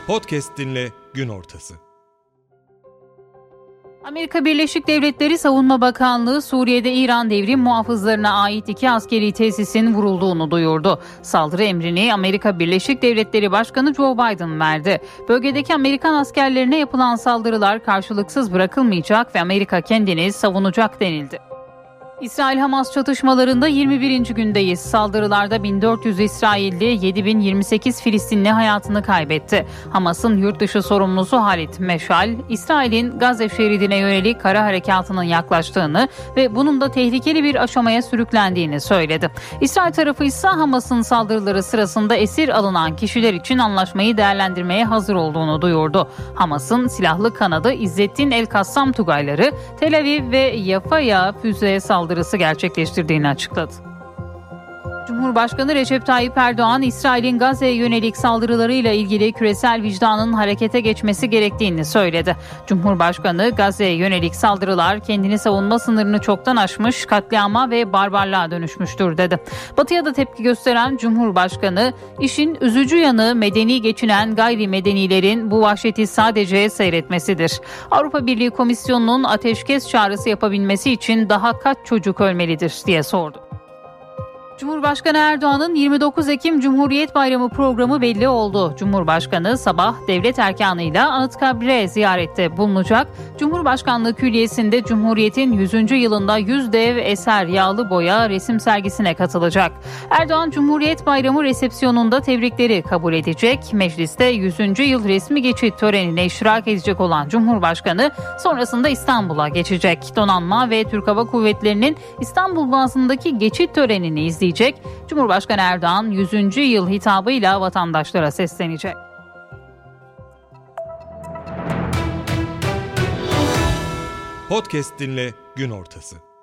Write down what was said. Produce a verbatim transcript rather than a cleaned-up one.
Podcast dinle gün ortası. Amerika Birleşik Devletleri Savunma Bakanlığı Suriye'de İran devrim muhafızlarına ait iki askeri tesisin vurulduğunu duyurdu. Saldırı emrini Amerika Birleşik Devletleri Başkanı Joe Biden verdi. Bölgedeki Amerikan askerlerine yapılan saldırılar karşılıksız bırakılmayacak ve Amerika kendini savunacak denildi. İsrail-Hamas çatışmalarında yirmi birinci gündeyiz. Saldırılarda bin dört yüz İsrailli, yedi bin yirmi sekiz Filistinli hayatını kaybetti. Hamas'ın yurt dışı sorumlusu Halit Meşal, İsrail'in Gazze şeridine yönelik kara harekatının yaklaştığını ve bunun da tehlikeli bir aşamaya sürüklendiğini söyledi. İsrail tarafı ise Hamas'ın saldırıları sırasında esir alınan kişiler için anlaşmayı değerlendirmeye hazır olduğunu duyurdu. Hamas'ın silahlı kanadı İzzettin El-Kassam Tugayları, Tel Aviv ve Yafa'ya füze saldırısı gerçekleştirdiğini açıkladı. Cumhurbaşkanı Recep Tayyip Erdoğan, İsrail'in Gazze'ye yönelik saldırılarıyla ilgili küresel vicdanın harekete geçmesi gerektiğini söyledi. Cumhurbaşkanı, Gazze'ye yönelik saldırılar kendini savunma sınırını çoktan aşmış, katliama ve barbarlığa dönüşmüştür dedi. Batı'ya da tepki gösteren Cumhurbaşkanı, işin üzücü yanı medeni geçinen gayrimedenilerin bu vahşeti sadece seyretmesidir. Avrupa Birliği Komisyonu'nun ateşkes çağrısı yapabilmesi için daha kaç çocuk ölmelidir diye sordu. Cumhurbaşkanı Erdoğan'ın yirmi dokuz Ekim Cumhuriyet Bayramı programı belli oldu. Cumhurbaşkanı sabah devlet erkanıyla Anıtkabir'e ziyarette bulunacak. Cumhurbaşkanlığı Külliyesi'nde Cumhuriyet'in yüzüncü yılında yüz dev eser yağlı boya resim sergisine katılacak. Erdoğan Cumhuriyet Bayramı resepsiyonunda tebrikleri kabul edecek. Mecliste yüzüncü yıl resmi geçit törenine iştirak edecek olan Cumhurbaşkanı sonrasında İstanbul'a geçecek. Donanma ve Türk Hava Kuvvetleri'nin İstanbul Boğazı'ndaki geçit törenini izleyecek. Cumhurbaşkanı Erdoğan yüzüncü yıl hitabıyla vatandaşlara seslenecek. Podcast dinle gün ortası.